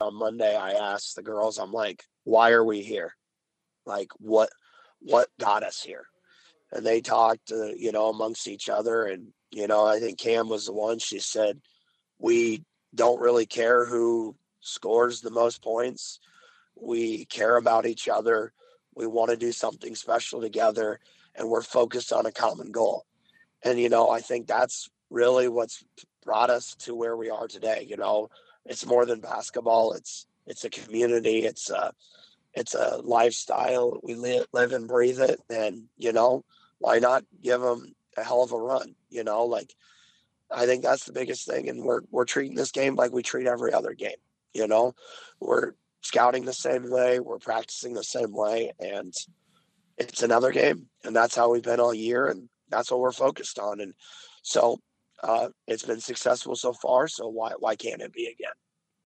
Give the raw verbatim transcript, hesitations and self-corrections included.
on Monday, I asked the girls, I'm like, why are we here? Like, what what got us here? And they talked, uh, you know, amongst each other. And, you know, I think Cam was the one. She said, we don't really care who scores the most points. We care about each other. We want to do something special together, and we're focused on a common goal. And, you know, I think that's really what's brought us to where we are today. You know, it's more than basketball. It's, it's a community. It's a, it's a lifestyle. We live, live and breathe it. And, you know, why not give them a hell of a run? You know, like, I think that's the biggest thing. And we're, we're treating this game like we treat every other game. You know, we're scouting the same way. We're practicing the same way. And it's another game. And that's how we've been all year. And that's what we're focused on. And so uh, it's been successful so far. So why, why can't it be again?